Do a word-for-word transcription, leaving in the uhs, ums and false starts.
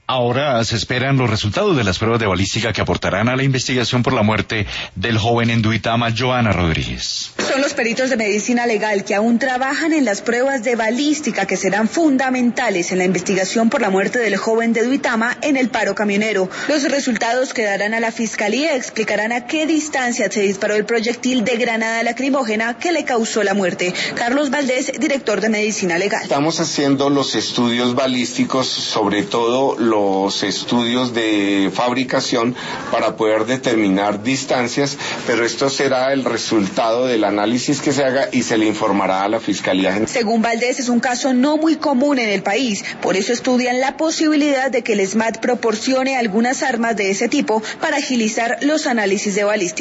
Ahora se esperan los resultados de las pruebas de balística que aportarán a la investigación por la muerte del joven en Duitama, Joana Rodríguez. Son los peritos de medicina legal que aún trabajan en las pruebas de balística que serán fundamentales en la investigación por la muerte del joven de Duitama en el paro camionero. Los resultados que darán a la fiscalía explicarán a qué distancia se disparó el proyectil de granada lacrimógena que le causó la muerte. Carlos Valdés, director de medicina legal. Estamos haciendo los estudios balísticos, sobre todo los los estudios de fabricación para poder determinar distancias, pero esto será el resultado del análisis que se haga y se le informará a la Fiscalía. Según Valdés, es un caso no muy común en el país, por eso estudian la posibilidad de que el S M A T proporcione algunas armas de ese tipo para agilizar los análisis de balística.